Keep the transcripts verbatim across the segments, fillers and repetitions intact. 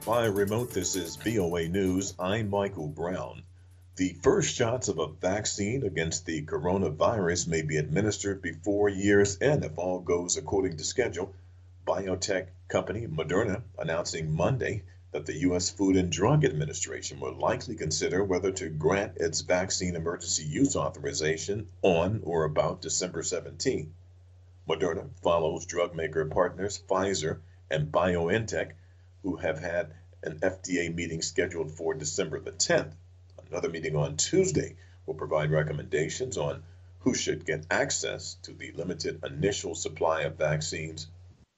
By remote, this is V O A News. I'm Michael Brown. The first shots of a vaccine against the coronavirus may be administered before year's end if all goes according to schedule. Biotech company Moderna announcing Monday that the U S. Food and Drug Administration will likely consider whether to grant its vaccine emergency use authorization on or about December seventeenth. Moderna follows drug maker partners Pfizer and BioNTech, who have had an F D A meeting scheduled for December the tenth. Another meeting on Tuesday will provide recommendations on who should get access to the limited initial supply of vaccines.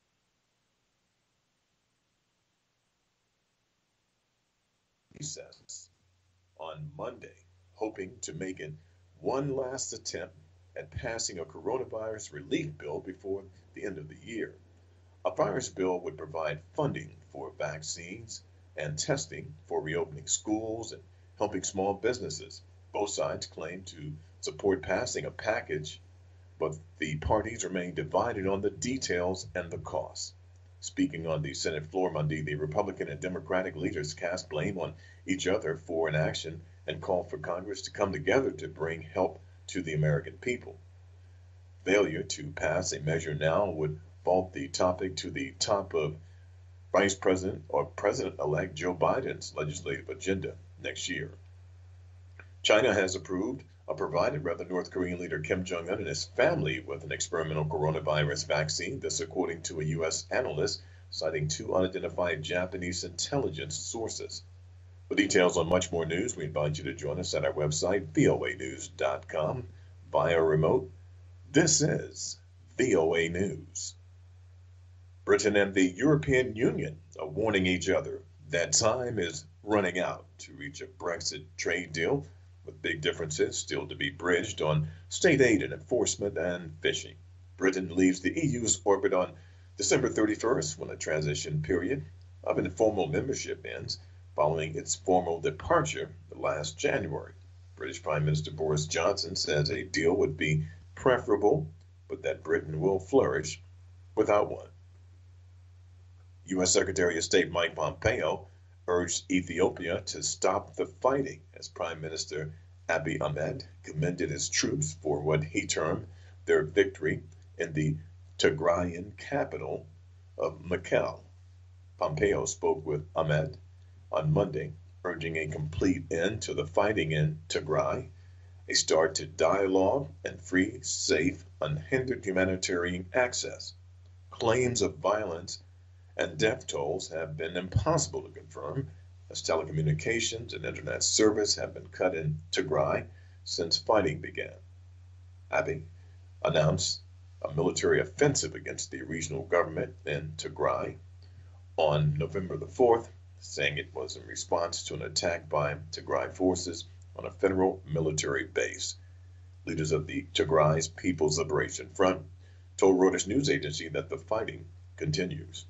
Recess on Monday, hoping to make it one last attempt at passing a coronavirus relief bill before the end of the year. A virus bill would provide funding for vaccines and testing for reopening schools and helping small businesses. Both sides claim to support passing a package, but the parties remain divided on the details and the costs. Speaking on the Senate floor Monday, the Republican and Democratic leaders cast blame on each other for inaction and called for Congress to come together to bring help to the American people. Failure to pass a measure now would vault the topic to the top of Vice President or President-elect Joe Biden's legislative agenda next year. China has approved or provided rather North Korean leader Kim Jong-un and his family with an experimental coronavirus vaccine. This according to a U S analyst citing two unidentified Japanese intelligence sources. For details on much more news, we invite you to join us at our website, V O A news dot com, via remote. This is V O A News. Britain and the European Union are warning each other that time is running out to reach a Brexit trade deal, with big differences still to be bridged on state aid and enforcement and fishing. Britain leaves the E U's orbit on December thirty-first when a transition period of informal membership ends following its formal departure last January. British Prime Minister Boris Johnson says a deal would be preferable, but that Britain will flourish without one. U S. Secretary of State Mike Pompeo urged Ethiopia to stop the fighting as Prime Minister Abiy Ahmed commended his troops for what he termed their victory in the Tigrayan capital of Mekelle. Pompeo spoke with Ahmed on Monday, urging a complete end to the fighting in Tigray, a start to dialogue and free, safe, unhindered humanitarian access. Claims of violence and death tolls have been impossible to confirm, as telecommunications and internet service have been cut in Tigray since fighting began. Abiy announced a military offensive against the regional government in Tigray on November the fourth, saying it was in response to an attack by Tigray forces on a federal military base. Leaders of the Tigray's People's Liberation Front told Reuters news agency that the fighting continues.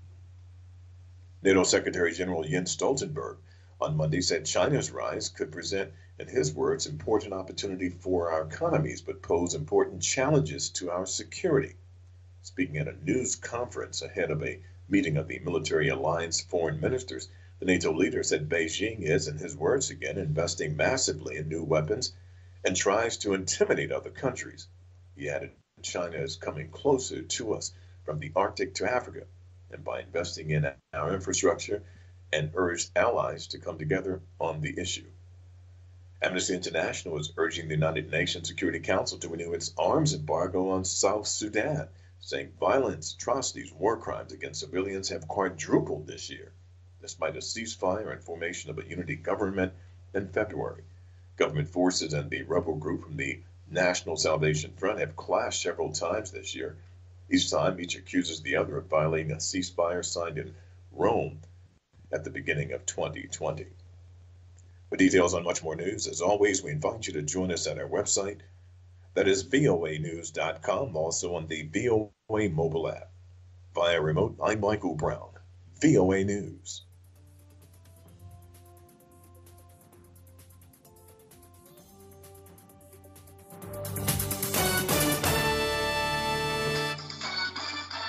NATO Secretary General Jens Stoltenberg on Monday said China's rise could present, in his words, important opportunity for our economies, but pose important challenges to our security. Speaking at a news conference ahead of a meeting of the military alliance foreign ministers, the NATO leader said Beijing is, in his words again, investing massively in new weapons and tries to intimidate other countries. He added, China is coming closer to us from the Arctic to Africa, and by investing in our infrastructure, and urged allies to come together on the issue. Amnesty International is urging the United Nations Security Council to renew its arms embargo on South Sudan, saying violence, atrocities, war crimes against civilians have quadrupled this year, despite a ceasefire and formation of a unity government in February. Government forces and the rebel group from the National Salvation Front have clashed several times this year. Each time, each accuses the other of violating a ceasefire signed in Rome at the beginning of twenty twenty. For details on much more news, as always, we invite you to join us at our website. That is V O A news dot com, also on the V O A mobile app. Via remote, I'm Michael Brown, V O A News.